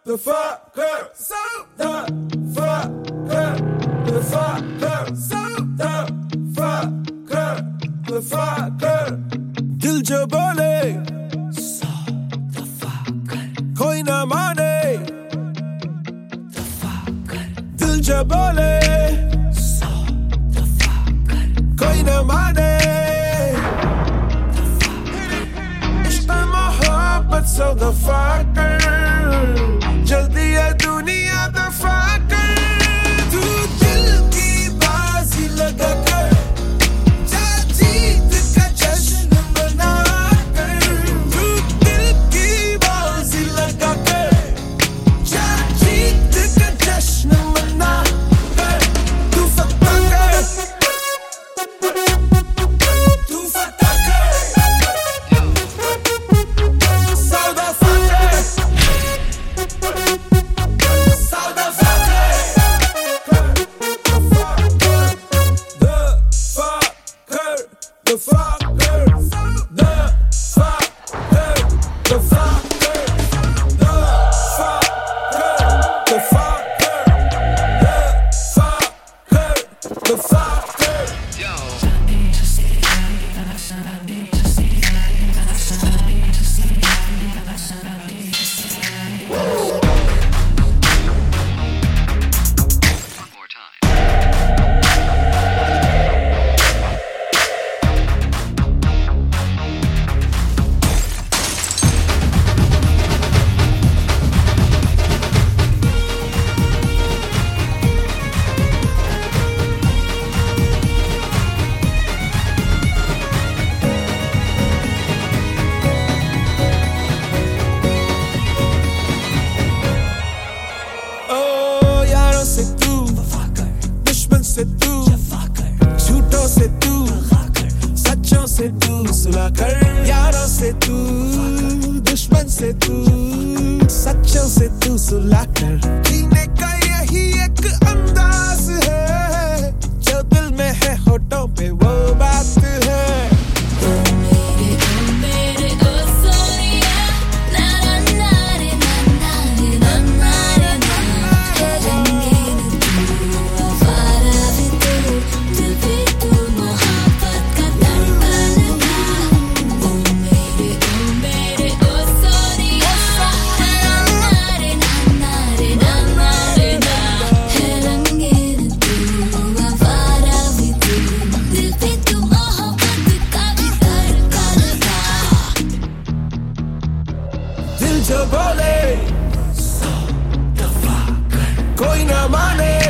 the fucker, so the fucker, the fucker, so the fucker, the fucker. दिल जो बोले so the fucker, कोई ना माने the fucker, दिल जो बोले so the fucker, कोई ना माने the fucker. इश्क मोहब्बत so the fucker, जल्दी है दुनिया the fucker. तू दिल की बाजी लगा कर जा जीत का जश्न मना कर. तू दिल की बाजी लगा कर जा जीत का जश्न मना कर. तू फता कर, तू फता कर, so the fucker, so the fucker, the fucker, the fucker, the fucker, the fucker, the fucker, the fucker, the fucker. More time. ओ यारों से तू दुश्मन से तू झूठों से तू सच्चों से तू सुलह कर. यारों से तू दुश्मन से तू सच्चों से तू सुलह कर. जीने का यही एक अंदाज है जो दिल में है होठों पे वो बात है. दिल जो बोले So the fucker, कोई ना माने